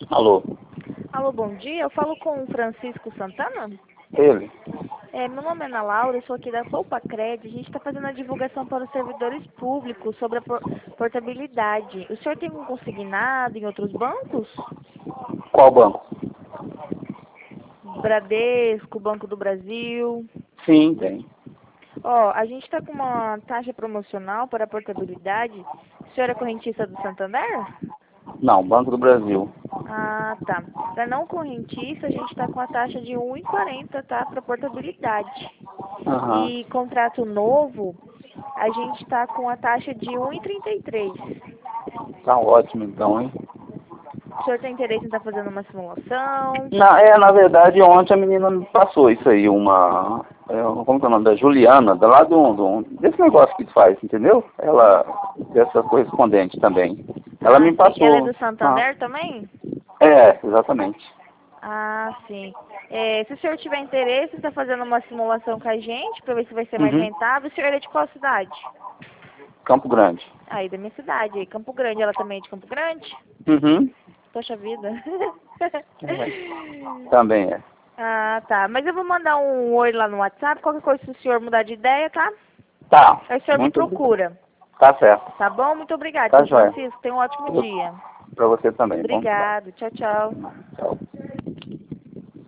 Alô, Alô, bom dia. Eu falo com o Francisco Santana. ele? Meu nome é Ana Laura, eu sou aqui da Soupacred. A gente está fazendo a divulgação para os servidores públicos sobre a portabilidade. O senhor tem um consignado em outros bancos? Qual banco? Bradesco, Banco do Brasil. Sim, tem. A gente está com uma taxa promocional para a portabilidade. O senhor é correntista do Santander? Não, Banco do Brasil. Ah, tá. Para não correntista, a gente está com a taxa de 1,40, tá? Para portabilidade. Aham. E contrato novo, a gente está com a taxa de 1,33. Tá ótimo então, hein? O senhor tem interesse em estar fazendo uma simulação? Na verdade, ontem a menina me passou isso aí, como que é o nome da Juliana, do lado desse negócio que faz, entendeu? Ela, dessa correspondente também. Ela Ah, me sim. Ela é passou. do Santander também? Exatamente. Ah, sim. Se o senhor tiver interesse em estar fazendo uma simulação com a gente, para ver se vai ser mais Uhum. rentável, o senhor é de qual cidade? Campo Grande. Aí, da minha cidade, aí, Campo Grande. Ela também é de Campo Grande? Uhum. Poxa vida. Também é. Ah, tá. Mas eu vou mandar um oi lá no WhatsApp. Qualquer coisa, se o senhor mudar de ideia, tá? Tá. Aí o senhor me Muito obrigado. procura. Tá certo. Tá bom? Muito obrigada, Tá seu joia. Francisco. Tenha um ótimo dia. Pra você também. Bom trabalho. Obrigado. Tchau, tchau. Tchau.